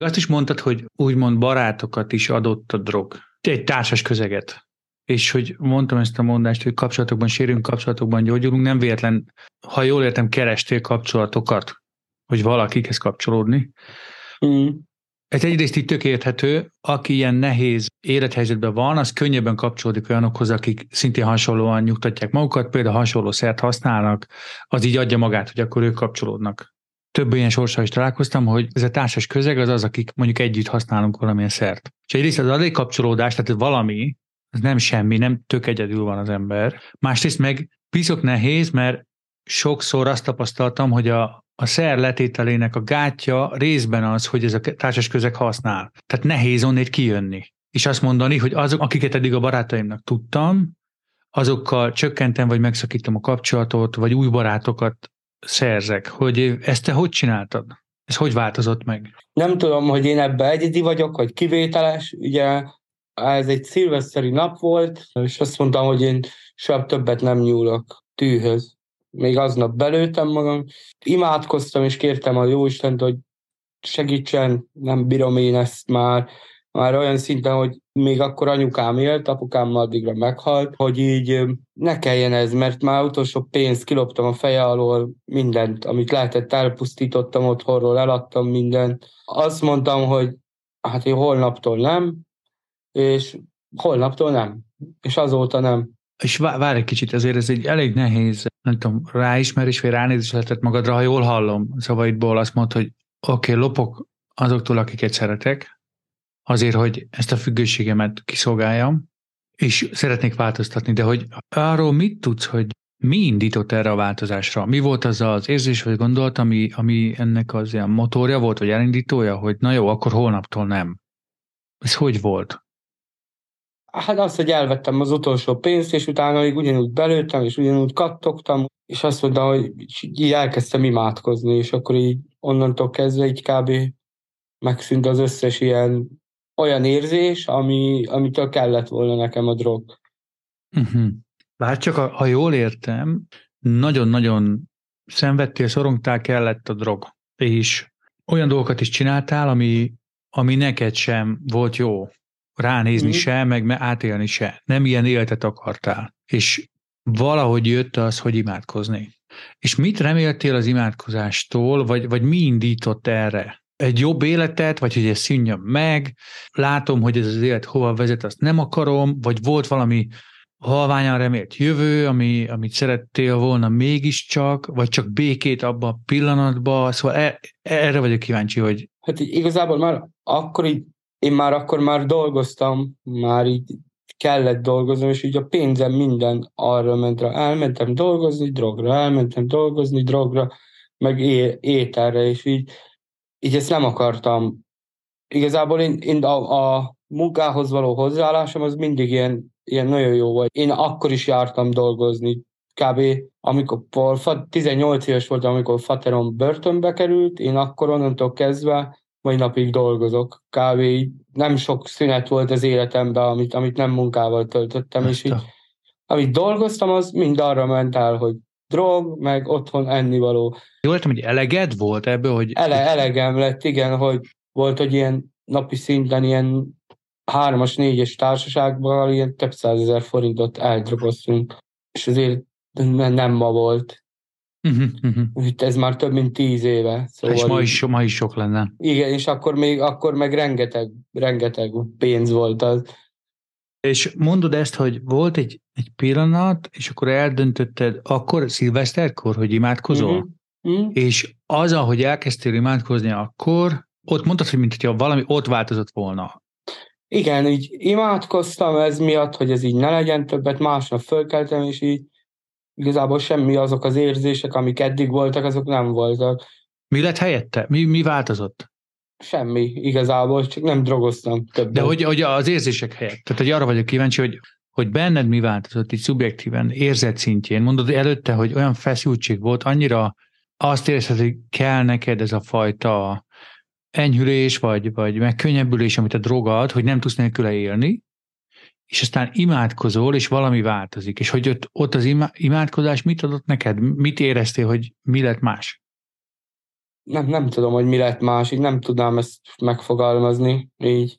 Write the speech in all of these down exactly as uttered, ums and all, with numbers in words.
Azt is mondtad, hogy úgymond barátokat is adott a drog. Egy társas közeget. És hogy mondtam ezt a mondást, hogy kapcsolatokban sérülünk, kapcsolatokban gyógyulunk, nem véletlen, ha jól értem, kerestél kapcsolatokat, hogy valakikhez kapcsolódni. Mm. Ez egyrészt így tök érthető, aki ilyen nehéz élethelyzetben van, az könnyebben kapcsolódik olyanokhoz, akik szintén hasonlóan nyugtatják magukat, például hasonló szert használnak, az így adja magát, hogy akkor ők kapcsolódnak. Több ilyen sorssal is találkoztam, hogy ez a társas közeg az az, akik mondjuk együtt használunk valamilyen szert. És egyrészt az addig kapcsolódás, tehát valami, az nem semmi, nem tök egyedül van az ember. Másrészt meg piszok nehéz, mert sokszor azt tapasztaltam, hogy a, a szer letételének a gátja részben az, hogy ez a társas közeg használ. Tehát nehéz onnét kijönni. És azt mondani, hogy azok, akiket eddig a barátaimnak tudtam, azokkal csökkentem, vagy megszakítom a kapcsolatot, vagy új barátokat szerzek. Hogy ezt te hogy csináltad? Ez hogy változott meg? Nem tudom, hogy én ebben egyedi vagyok, vagy kivételes. Ugye ez egy szilveszteri nap volt, és azt mondtam, hogy én soha többet nem nyúlok tűhöz. Még aznap belőttem magam. Imádkoztam, és kértem a Jóistent, hogy segítsen, nem bírom én ezt már. Már olyan szinten, hogy még akkor anyukám élt, apukám addigra meghalt, hogy így ne kelljen ez, mert már utolsó pénzt kiloptam a feje alól, mindent, amit lehetett, elpusztítottam otthonról, eladtam mindent. Azt mondtam, hogy hát én holnaptól nem, és holnaptól nem, és azóta nem. És várj egy kicsit, azért ez egy elég nehéz, nem tudom, ráismerés vagy ránézés lehetett magadra, ha jól hallom szavaidból, azt mondod, hogy oké, okay, lopok azoktól, akiket szeretek, azért, hogy ezt a függőségemet kiszolgáljam, és szeretnék változtatni, de hogy arról mit tudsz, hogy mi indított erre a változásra? Mi volt az az érzés vagy gondolat, ami, ami ennek az ilyen motorja volt, vagy elindítója, hogy na jó, akkor holnaptól nem. Ez hogy volt? Hát az, hogy elvettem az utolsó pénzt, és utána még ugyanúgy belőttem, és ugyanúgy kattogtam, és azt mondtam, hogy így elkezdtem imádkozni, és akkor így onnantól kezdve így kb. Megszűnt az összes ilyen olyan érzés, ami, amitől kellett volna nekem a drog. Uh-huh. Bár csak, a, ha jól értem, nagyon-nagyon szenvedtél, szorongtál, kellett a drog. És olyan dolgokat is csináltál, ami, ami neked sem volt jó. Ránézni mm. se, meg átélni se. Nem ilyen életet akartál. És valahogy jött az, hogy imádkozni. És mit reméltél az imádkozástól, vagy, vagy mi indított erre? Egy jobb életet, vagy hogy ez szűnjön meg, látom, hogy ez az élet hova vezet, azt nem akarom, vagy volt valami halványan remélt jövő, ami, amit szerettél volna mégiscsak, vagy csak békét abba a pillanatban, szóval e, erre vagyok kíváncsi, hogy... Hát így igazából már akkor így, én már akkor már dolgoztam, már így kellett dolgoznom, és így a pénzem minden arra ment rá. Elmentem dolgozni drogra, elmentem dolgozni drogra, meg é- ételre, és így, így ezt nem akartam. Igazából én, én a, a munkához való hozzáállásom az mindig ilyen, ilyen nagyon jó volt. Én akkor is jártam dolgozni. Kb. Amikor tizennyolc éves voltam, amikor faterom börtönbe került, én akkor onnantól kezdve mai napig dolgozok. Kb. Nem sok szünet volt az életemben, amit, amit nem munkával töltöttem, és így, amit dolgoztam, az mind arra ment el, hogy drog, meg otthon ennivaló. Jól értem, hogy eleged volt ebből, hogy... Ele, elegem lett, igen, hogy volt, hogy ilyen napi szinten ilyen hármas, négyes társaságban ilyen több százezer forintot eldrogoztunk, és azért nem ma volt. Uh-huh, uh-huh. Ez már több mint tíz éve. Szóval és ma is, ma is sok lenne. Igen, és akkor még akkor meg rengeteg, rengeteg pénz volt az. És mondod ezt, hogy volt egy, egy pillanat, és akkor eldöntötted, akkor szilveszterkor, hogy imádkozol? Uh-huh. Uh-huh. És az, ahogy elkezdtél imádkozni akkor, ott mondtad, hogy mint hogyha valami ott változott volna. Igen, így imádkoztam ez miatt, hogy ez így ne legyen többet, másnap fölkeltem, és így igazából semmi azok az érzések, amik eddig voltak, azok nem voltak. Mi lett helyette? Mi, mi változott? Semmi igazából, csak nem drogoztam többet. De hogy, hogy az érzések helyett, tehát hogy arra vagyok kíváncsi, hogy, hogy benned mi változott így szubjektíven, érzet szintjén. Mondod előtte, hogy olyan feszültség volt, annyira azt érzed, hogy kell neked ez a fajta enyhülés, vagy, vagy megkönnyebbülés, amit a drog ad, hogy nem tudsz nélküle élni, és aztán imádkozol, és valami változik. És hogy ott, ott az imádkozás mit adott neked? Mit éreztél, hogy mi lett más? nem, nem tudom, hogy mi lett más, így nem tudnám ezt megfogalmazni, így.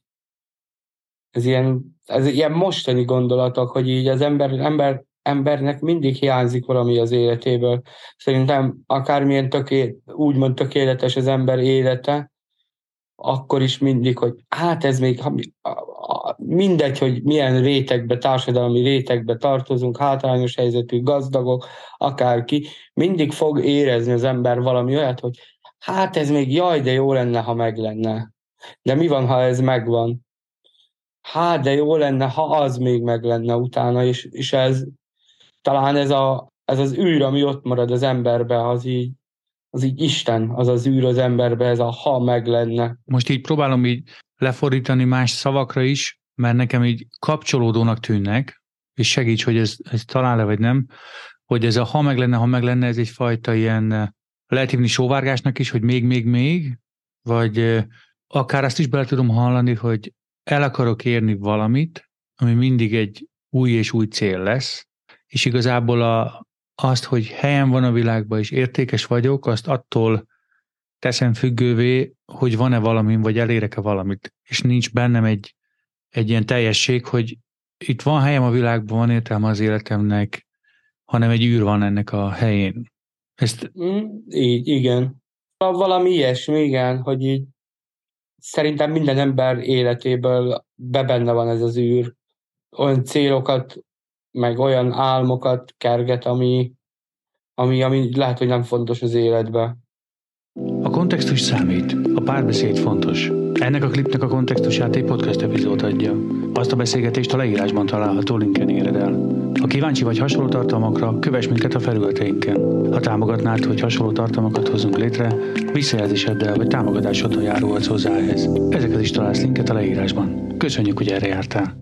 Ez ilyen, ez ilyen mostani gondolatok, hogy így az ember, ember, embernek mindig hiányzik valami az életéből. Szerintem akármilyen töké, úgymond tökéletes az ember élete, akkor is mindig, hogy hát ez még mindegy, hogy milyen rétegbe, társadalmi rétegbe tartozunk, hátrányos helyzetű, gazdagok, akárki, mindig fog érezni az ember valami olyat, hogy hát ez még jaj, de jó lenne, ha meg lenne. De mi van, ha ez megvan? Hát, de jó lenne, ha az még meg lenne utána, és, és ez talán ez, a, ez az űr, ami ott marad az emberbe, az így, az így Isten, az az űr az emberbe, ez a ha meg lenne. Most így próbálom így lefordítani más szavakra is, mert nekem így kapcsolódónak tűnnek, és segíts, hogy ez, ez talál-e vagy nem, hogy ez a ha meg lenne, ha meg lenne, ez egyfajta ilyen, lehet hívni sóvárgásnak is, hogy még, még, még, vagy akár azt is bele tudom hallani, hogy el akarok érni valamit, ami mindig egy új és új cél lesz, és igazából a, azt, hogy helyen van a világban és értékes vagyok, azt attól teszem függővé, hogy van-e valamim, vagy elérek-e valamit. És nincs bennem egy, egy ilyen teljesség, hogy itt van helyem a világban, van értelme az életemnek, hanem egy űr van ennek a helyén. Ezt... Mm, így, igen. Valami ilyesmi, igen, hogy így szerintem minden ember életéből be benne van ez az űr. Olyan célokat, meg olyan álmokat kerget, ami, ami, ami lehet, hogy nem fontos az életben. A kontextus számít, a párbeszéd fontos. Ennek a klipnek a kontextusát egy podcast epizód adja. Azt a beszélgetést a leírásban található linken éred el. Ha kíváncsi vagy hasonló tartalmakra, kövess minket a felületeinken. Ha támogatnád, hogy hasonló tartalmakat hozzunk létre, visszajelzéseddel vagy támogatásoddal járulhatsz hozzá ehhez. Ezeket is találsz linket a leírásban. Köszönjük, hogy erre jártál!